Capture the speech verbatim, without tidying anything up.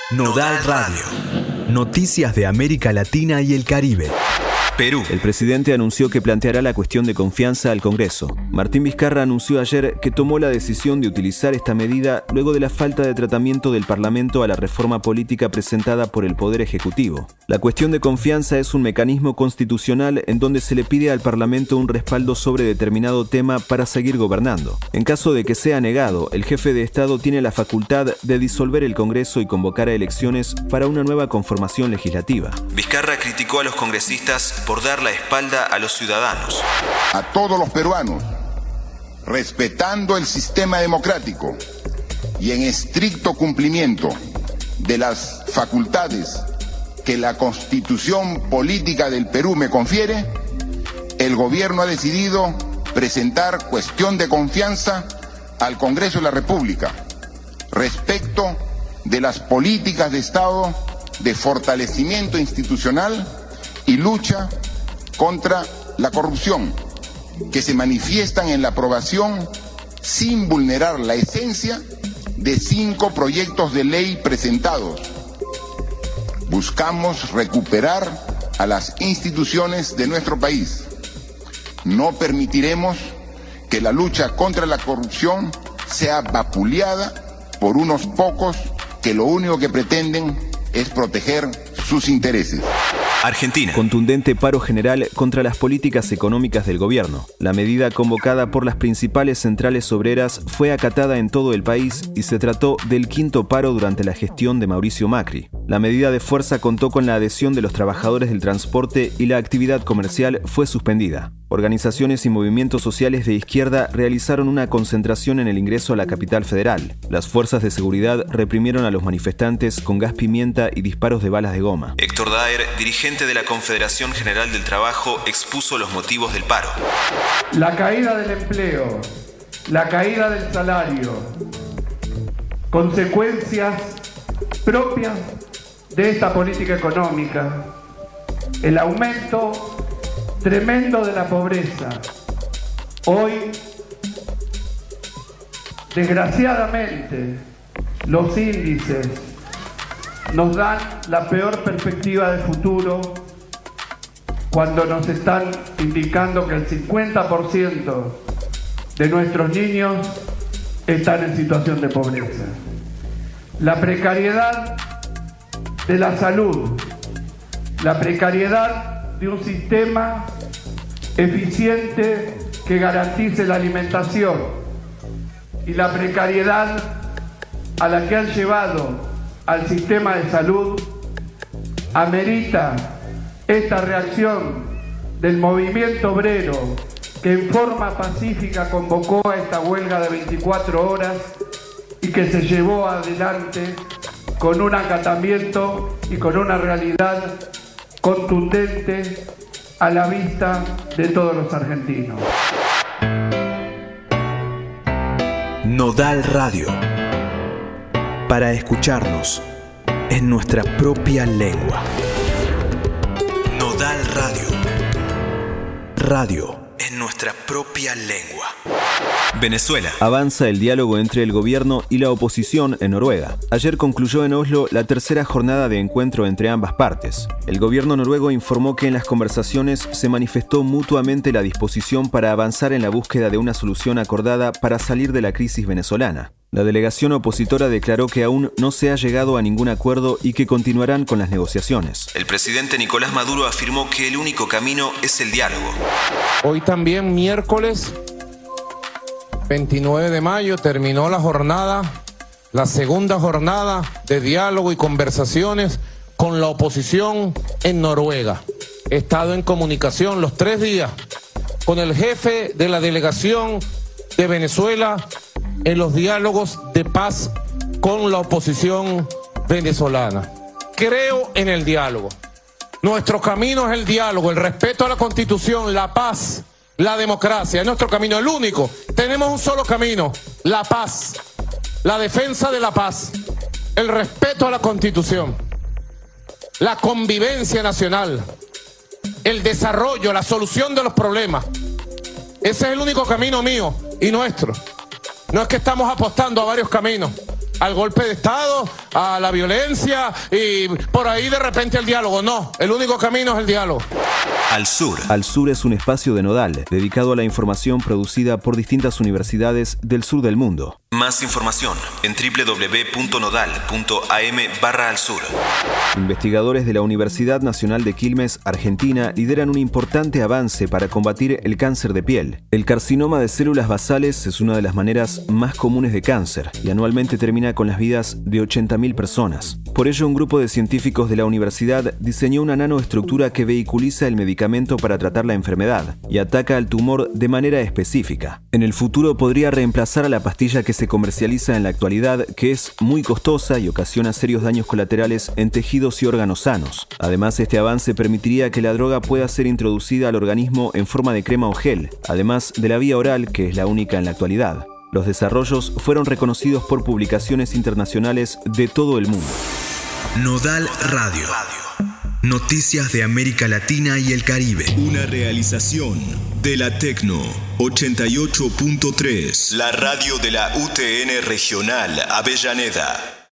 Nodal Radio. Noticias de América Latina y el Caribe. Perú. El presidente anunció que planteará la cuestión de confianza al Congreso. Martín Vizcarra anunció ayer que tomó la decisión de utilizar esta medida luego de la falta de tratamiento del Parlamento a la reforma política presentada por el Poder Ejecutivo. La cuestión de confianza es un mecanismo constitucional en donde se le pide al Parlamento un respaldo sobre determinado tema para seguir gobernando. En caso de que sea negado, el jefe de Estado tiene la facultad de disolver el Congreso y convocar a elecciones para una nueva conformación legislativa. Vizcarra criticó a los congresistas por dar la espalda a los ciudadanos. A todos los peruanos, respetando el sistema democrático y en estricto cumplimiento de las facultades que la Constitución Política del Perú me confiere, el gobierno ha decidido presentar cuestión de confianza al Congreso de la República respecto de las políticas de Estado de fortalecimiento institucional y lucha contra la corrupción, que se manifiestan en la aprobación sin vulnerar la esencia de cinco proyectos de ley presentados. Buscamos recuperar a las instituciones de nuestro país. No permitiremos que la lucha contra la corrupción sea vapuleada por unos pocos que lo único que pretenden es proteger sus intereses. Argentina. Contundente paro general contra las políticas económicas del gobierno. La medida convocada por las principales centrales obreras fue acatada en todo el país y se trató del quinto paro durante la gestión de Mauricio Macri. La medida de fuerza contó con la adhesión de los trabajadores del transporte y la actividad comercial fue suspendida. Organizaciones y movimientos sociales de izquierda realizaron una concentración en el ingreso a la capital federal. Las fuerzas de seguridad reprimieron a los manifestantes con gas pimienta y disparos de balas de goma. Héctor Daer, dirigente de la Confederación General del Trabajo, expuso los motivos del paro. La caída del empleo, la caída del salario, consecuencias propias de esta política económica, el aumento tremendo de la pobreza. Hoy, desgraciadamente, los índices nos dan la peor perspectiva de futuro cuando nos están indicando que el cincuenta por ciento de nuestros niños están en situación de pobreza. La precariedad de la salud, la precariedad de un sistema eficiente que garantice la alimentación y la precariedad a la que han llevado al sistema de salud amerita esta reacción del movimiento obrero que en forma pacífica convocó a esta huelga de veinticuatro horas y que se llevó adelante con un acatamiento y con una realidad contundente a la vista de todos los argentinos. Nodal Radio. Para escucharnos en nuestra propia lengua. Nodal Radio. Radio en nuestra propia lengua. Venezuela. Avanza el diálogo entre el gobierno y la oposición en Noruega. Ayer concluyó en Oslo la tercera jornada de encuentro entre ambas partes. El gobierno noruego informó que en las conversaciones se manifestó mutuamente la disposición para avanzar en la búsqueda de una solución acordada para salir de la crisis venezolana. La delegación opositora declaró que aún no se ha llegado a ningún acuerdo y que continuarán con las negociaciones. El presidente Nicolás Maduro afirmó que el único camino es el diálogo. Hoy también, miércoles veintinueve de mayo, terminó la jornada, la segunda jornada de diálogo y conversaciones con la oposición en Noruega. He estado en comunicación los tres días con el jefe de la delegación de Venezuela en los diálogos de paz con la oposición venezolana. Creo en el diálogo. Nuestro camino es el diálogo, el respeto a la Constitución, la paz, la democracia. Es nuestro camino, el único. Tenemos un solo camino, la paz, la defensa de la paz, el respeto a la Constitución, la convivencia nacional, el desarrollo, la solución de los problemas. Ese es el único camino mío y nuestro. No es que estamos apostando a varios caminos. al golpe de Estado, a la violencia y por ahí de repente el diálogo. No, el único camino es el diálogo. Al Sur. Al Sur es un espacio de Nodal, dedicado a la información producida por distintas universidades del sur del mundo. Más información en doble u doble u doble u punto nodal punto a m barra al sur. Investigadores de la Universidad Nacional de Quilmes, Argentina, lideran un importante avance para combatir el cáncer de piel. El carcinoma de células basales es una de las maneras más comunes de cáncer y anualmente termina con las vidas de ochenta mil personas. Por ello, un grupo de científicos de la universidad diseñó una nanoestructura que vehiculiza el medicamento para tratar la enfermedad y ataca al tumor de manera específica. En el futuro podría reemplazar a la pastilla que se comercializa en la actualidad, que es muy costosa y ocasiona serios daños colaterales en tejidos y órganos sanos. Además, este avance permitiría que la droga pueda ser introducida al organismo en forma de crema o gel, además de la vía oral, que es la única en la actualidad. Los desarrollos fueron reconocidos por publicaciones internacionales de todo el mundo. Nodal Radio. Noticias de América Latina y el Caribe. Una realización de la Tecno ochenta y ocho punto tres. La radio de la U T N Regional Avellaneda.